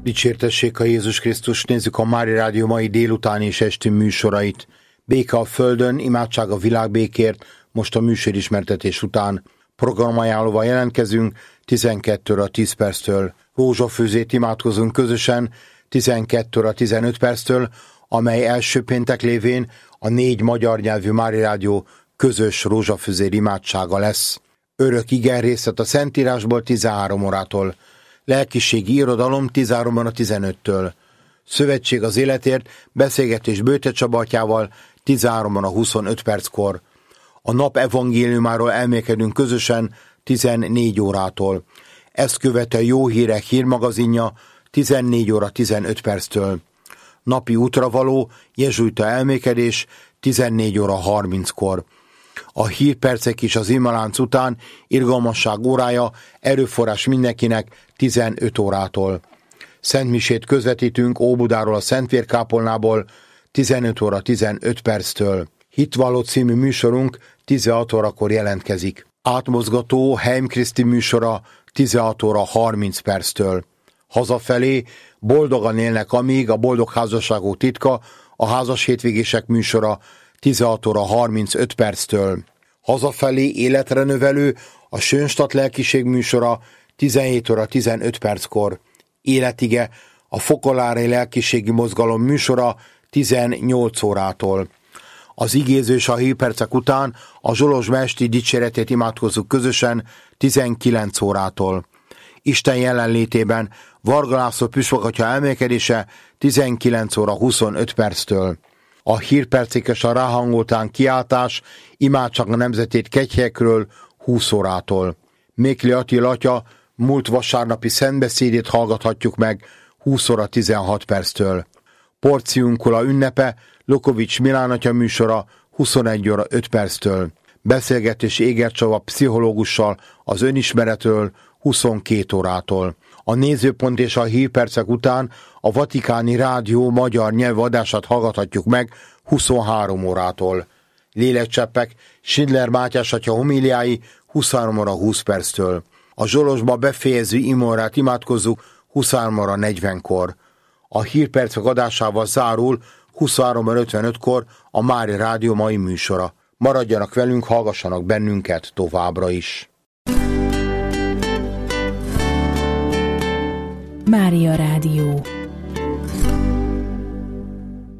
Dicsértessék a Jézus Krisztus, nézzük a Mária Rádió mai délutáni és esti műsorait. Béke a földön, imádság a világbékért, most a műsorismertetés után. Programajánlóval jelentkezünk 12 óra 10 perctől. Rózsafőzét imádkozunk közösen 12 óra 15 perctől, amely első péntek lévén a 4 magyar nyelvű Mária Rádió közös rózsafőzér imádsága lesz. Örök igenrészlet a Szentírásból 13 órától. Lelkiségi irodalom 13 óra 15-től. Szövetség az életért, beszélgetés Bőte Csaba atyával 13 óra 25 perckor. A nap evangéliumáról elmélkedünk közösen 14 órától. Ezt követően Jó Hírek hírmagazinja 14 óra 15 perctől. Napi útravaló jezsuita elmélkedés 14 óra 30-kor. A hírpercek is az imalánc után, irgalmasság órája, erőforrás mindenkinek 15 órától. Szentmisét közvetítünk Óbudáról a Szentvérkápolnából 15 óra 15 perctől. Hitvalló című műsorunk 16 órakor jelentkezik. Átmozgató Heim Kriszti műsora 16 óra 30 perctől. Hazafelé Boldogan élnek amíg, a boldog házasságok titka, a házas hétvégések műsora 16 óra 35 perctől. Hazafelé életre növelő, a Sönstadt lelkiség műsora 17 óra 15 perckor. Életige, a Fokolári lelkiségi mozgalom műsora 18 órától. Az igéző és a hírpercek után a Zsolozsma esti dicséretét imádkozzuk közösen 19 órától. Isten jelenlétében Varga László püspök atya elmélkedése 19 óra 25 perctől. A hírpercek és a ráhangoltán kiáltás imádság a nemzetét kegyhelyekről 20 órától. Mékli Attila atya múlt vasárnapi szentbeszédét hallgathatjuk meg 20 óra 16 perctől. Porciunkula ünnepe Lukovics Milán atya műsora 21 óra 5 perctől. Beszélgetés Éger Csaba pszichológussal az önismeretről 22 órától. A nézőpont és a hírpercek után a Vatikáni Rádió magyar nyelvadását hallgathatjuk meg 23 órától. Lélekcseppek Schindler Mátyás atya homíliái 23 óra 20 perctől. A Zsolozsba befejező imórát imádkozzuk 23 óra 40-kor. A hírpercek adásával zárul 23 óra 55-kor a Mária Rádió mai műsora. Maradjanak velünk, hallgassanak bennünket továbbra is. Mária Rádió.